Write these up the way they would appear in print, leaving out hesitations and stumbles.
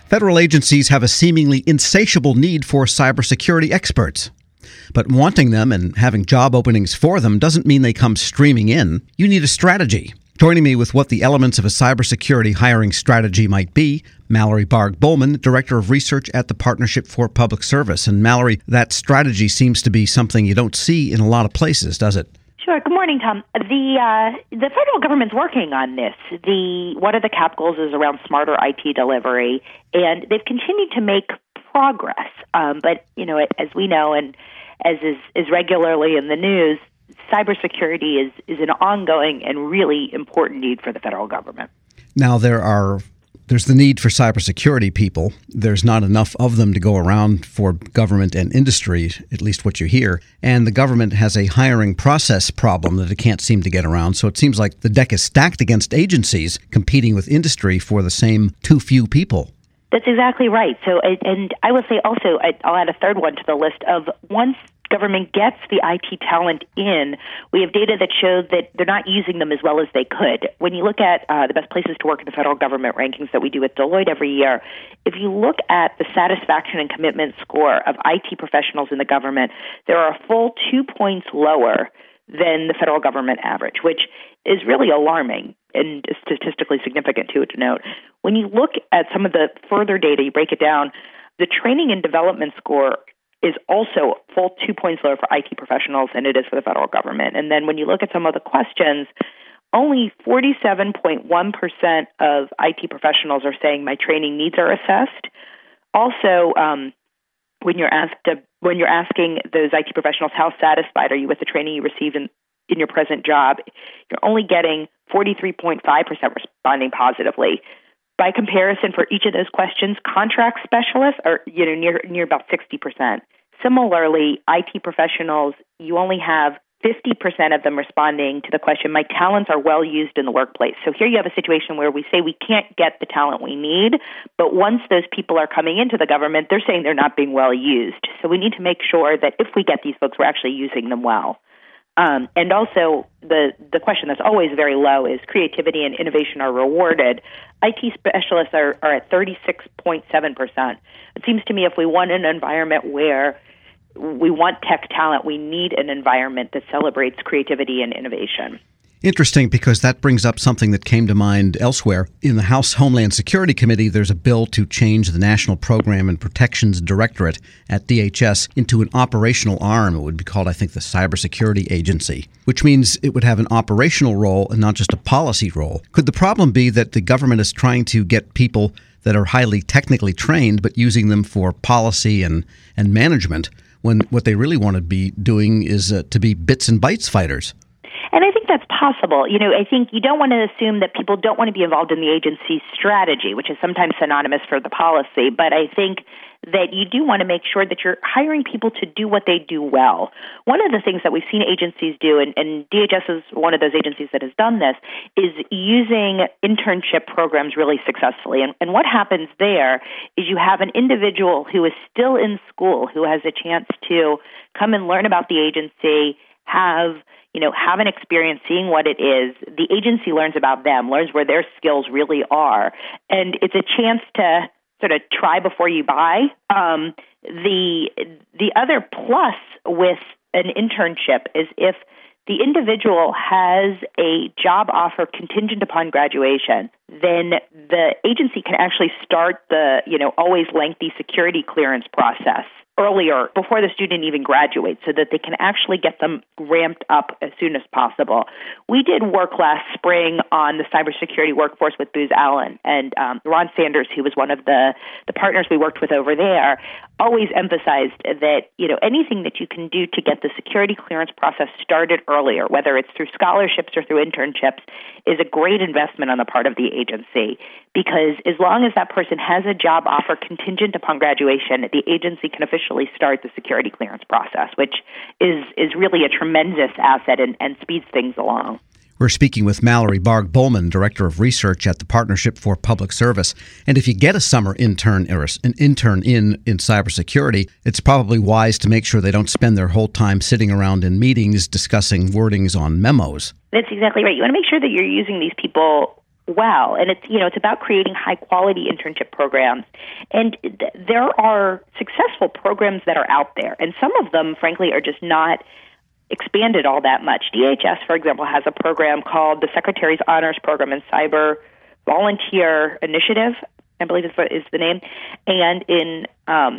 Federal agencies have a seemingly insatiable need for cybersecurity experts. But wanting them and having job openings for them doesn't mean they come streaming in. You need a strategy. Joining me with what the elements of a cybersecurity hiring strategy might be, Mallory Barg-Bowman, Director of Research at the Partnership for Public Service. And Mallory, that strategy seems to be something you don't see in a lot of places, does it? Sure. Good morning, Tom. The federal government's working on this. One of the CAP goals is around smarter IT delivery, and they've continued to make progress. But as we know, and as is regularly in the news, cybersecurity is an ongoing and really important need for the federal government. Now, there's the need for cybersecurity people. There's not enough of them to go around for government and industry, at least what you hear. And the government has a hiring process problem that it can't seem to get around. So it seems like the deck is stacked against agencies competing with industry for the same too few people. That's exactly right. So, and I will say also, I'll add a third one to the list of once government gets the IT talent in, we have data that shows that they're not using them as well as they could. When you look at the best places to work in the federal government rankings that we do with Deloitte every year, if you look at the satisfaction and commitment score of IT professionals in the government, there are a full 2 points lower than the federal government average, which is really alarming and statistically significant to note. When you look at some of the further data, you break it down, the training and development score is also full 2 points lower for IT professionals than it is for the federal government. And then when you look at some of the questions, only 47.1% of IT professionals are saying my training needs are assessed. Also, when you're asking those IT professionals how satisfied are you with the training you received in your present job, you're only getting 43.5% responding positively. By comparison, for each of those questions, contract specialists are near about 60%. Similarly, IT professionals, you only have 50% of them responding to the question, my talents are well used in the workplace. So here you have a situation where we say we can't get the talent we need, but once those people are coming into the government, they're saying they're not being well used. So we need to make sure that if we get these folks, we're actually using them well. And also, the question that's always very low is creativity and innovation are rewarded. IT specialists are at 36.7%. It seems to me if we want an environment where we want tech talent, we need an environment that celebrates creativity and innovation. Interesting, because that brings up something that came to mind elsewhere. In the House Homeland Security Committee, there's a bill to change the National Program and Protections Directorate at DHS into an operational arm. It would be called, I think, the Cybersecurity Agency, which means it would have an operational role and not just a policy role. Could the problem be that the government is trying to get people that are highly technically trained but using them for policy and management when what they really want to be doing is to be bits and bytes fighters? And I think that's possible. I think you don't want to assume that people don't want to be involved in the agency's strategy, which is sometimes synonymous for the policy. But I think that you do want to make sure that you're hiring people to do what they do well. One of the things that we've seen agencies do, and DHS is one of those agencies that has done this, is using internship programs really successfully. And what happens there is you have an individual who is still in school, who has a chance to come and learn about the agency, have an experience seeing what it is. The agency learns about them, learns where their skills really are. And it's a chance to sort of try before you buy. The other plus with an internship is if the individual has a job offer contingent upon graduation, then the agency can actually start the, always lengthy security clearance process earlier, before the student even graduates, so that they can actually get them ramped up as soon as possible. We did work last spring on the cybersecurity workforce with Booz Allen, and Ron Sanders, who was one of the partners we worked with over there, always emphasized that, anything that you can do to get the security clearance process started earlier, whether it's through scholarships or through internships, is a great investment on the part of the agency. Because as long as that person has a job offer contingent upon graduation, the agency can officially start the security clearance process, which is really a tremendous asset and speeds things along. We're speaking with Mallory Barg-Bowman, Director of Research at the Partnership for Public Service. And if you get a summer intern or an intern in cybersecurity, it's probably wise to make sure they don't spend their whole time sitting around in meetings discussing wordings on memos. That's exactly right. You want to make sure that you're using these people well. And it's about creating high quality internship programs. And there are successful programs that are out there. And some of them, frankly, are just not expanded all that much. DHS, for example, has a program called the Secretary's Honors Program and Cyber Volunteer Initiative, I believe is the name. And in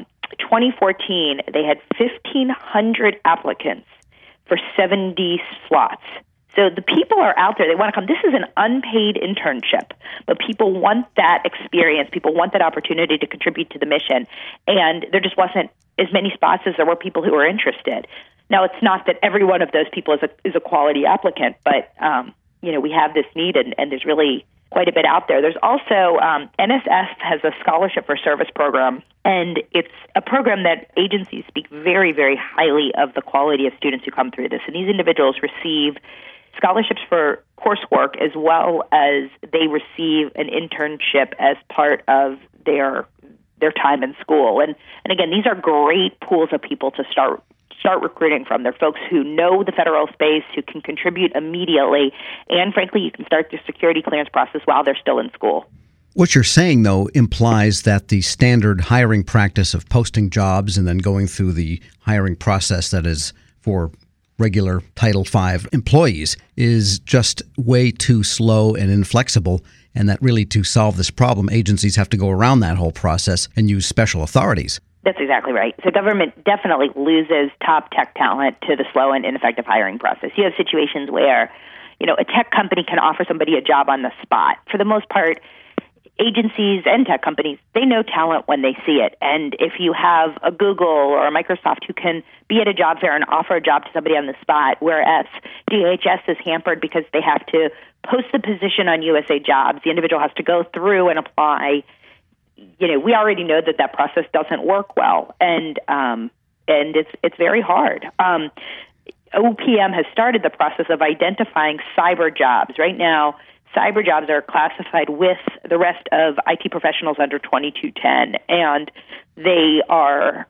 2014, they had 1,500 applicants for 70 slots. So the people are out there. They want to come. This is an unpaid internship, but people want that experience. People want that opportunity to contribute to the mission. And there just wasn't as many spots as there were people who were interested. Now, it's not that every one of those people is a quality applicant, but we have this need, and there's really quite a bit out there. There's also NSF has a Scholarship for Service program, and it's a program that agencies speak very, very highly of the quality of students who come through this. And these individuals receive scholarships for coursework as well as they receive an internship as part of their time in school. And again, these are great pools of people to start recruiting from. They're folks who know the federal space, who can contribute immediately, and frankly, you can start the security clearance process while they're still in school. What you're saying, though, implies that the standard hiring practice of posting jobs and then going through the hiring process that is for regular Title V employees is just way too slow and inflexible, and that really to solve this problem, agencies have to go around that whole process and use special authorities. That's exactly right. So government definitely loses top tech talent to the slow and ineffective hiring process. You have situations where, a tech company can offer somebody a job on the spot. For the most part, agencies and tech companies, they know talent when they see it. And if you have a Google or a Microsoft who can be at a job fair and offer a job to somebody on the spot, whereas DHS is hampered because they have to post the position on USA Jobs, the individual has to go through and apply. We already know that process doesn't work well, and it's very hard. OPM has started the process of identifying cyber jobs. Right now, cyber jobs are classified with the rest of IT professionals under 2210, and they are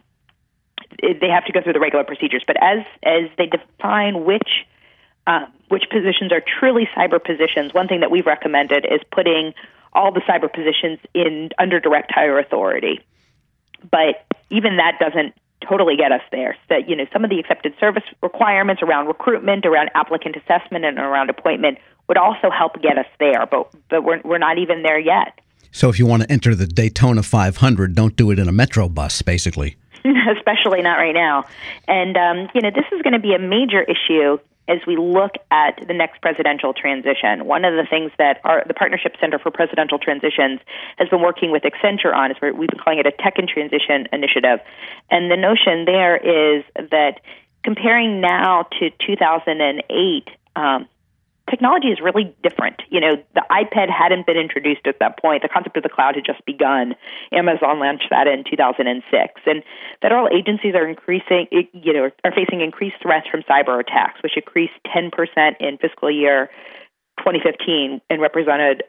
they have to go through the regular procedures. But as they define which positions are truly cyber positions, one thing that we've recommended is putting all the cyber positions under direct hire authority. But even that doesn't totally get us there. So, some of the accepted service requirements around recruitment, around applicant assessment, and around appointment would also help get us there. But we're not even there yet. So if you want to enter the Daytona 500, don't do it in a Metro bus, basically. Especially not right now. And, this is going to be a major issue as we look at the next presidential transition. One of the things that the Partnership Center for Presidential Transitions has been working with Accenture on is we've been calling it a Tech and Transition Initiative. And the notion there is that comparing now to 2008, technology is really different. The iPad hadn't been introduced at that point. The concept of the cloud had just begun. Amazon launched that in 2006. And federal agencies are facing increased threats from cyber attacks, which increased 10% in fiscal year 2015 and represented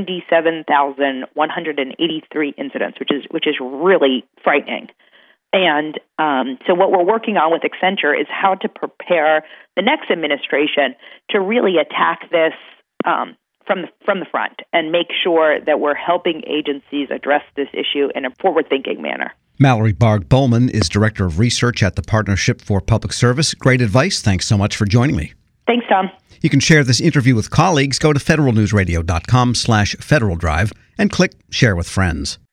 77,183 incidents, which is really frightening. And so what we're working on with Accenture is how to prepare the next administration to really attack this from the front and make sure that we're helping agencies address this issue in a forward-thinking manner. Mallory Barg-Bowman is Director of Research at the Partnership for Public Service. Great advice. Thanks so much for joining me. Thanks, Tom. You can share this interview with colleagues. Go to federalnewsradio.com/Federal Drive and click Share with Friends.